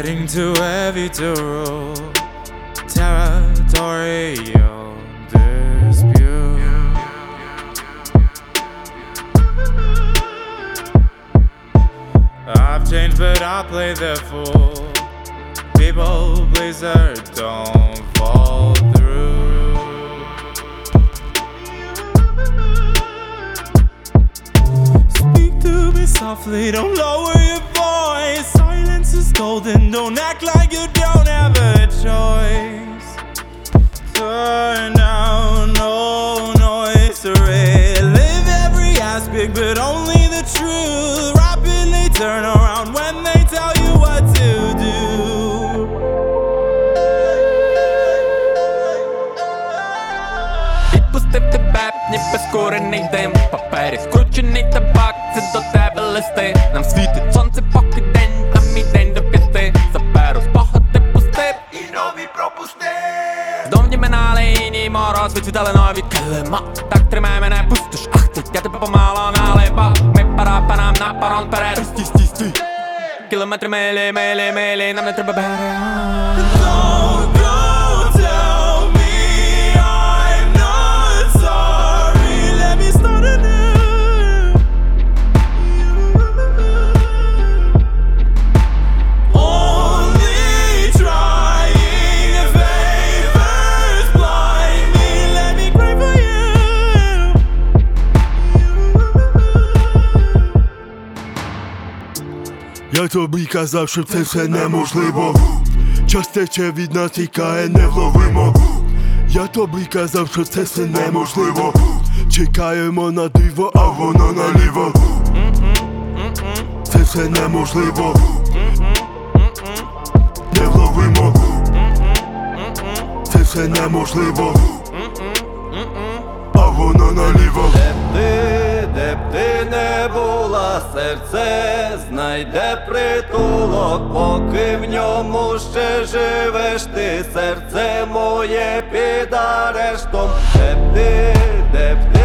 Heading too heavy to rule, territorial dispute. I've changed but I play the fool. People pleaser, don't fall through. Speak to me softly, don't lower your voice. Silence is golden, don't act like you don't have a choice. Turn down, no noise, relive every aspect, but only the truth. Rapidly turn around when they tell you what to do. Відпустив тебе, ніби скорений дим. Папері скручений табак, це до тебе листи. Нам світить сонце поки день, а мій день до 5. Заберу спогади пустив і нові пропустив. Здовні минали іній мороз, відсвітали нові килима. Так тримай мене, пустиш, ах ти, я тебе помало налипав. Ми пора по нам на парон перед. Стій. Кілометри милі, нам не треба берега. Don't go tell me I'm not sorry. Let me start anew. Only trying favors blind me. Let me cry for you. Я тобі казав, що це все неможливо. Час тече від нас, тікає невловимо. Я тобі казав, що це все неможливо. Чекаємо на диво, а воно наліво. Це все неможливо. Невловимо. Це все неможливо. А воно наліво. Де б ти не була, серце знайде притулок, поки в ньому ще живеш ти, серце моє під арештом. Де б ти